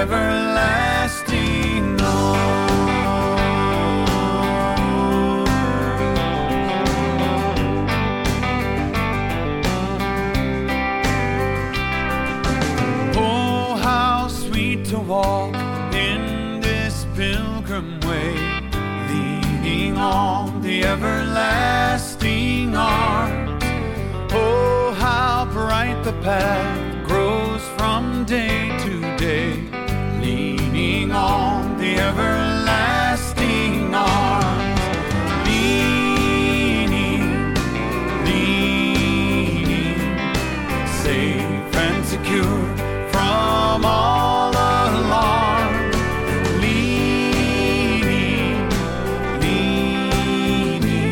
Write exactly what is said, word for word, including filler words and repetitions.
everlasting arms. Oh, how sweet to walk in this pilgrim way, leaning on the everlasting arms. Oh, how bright the path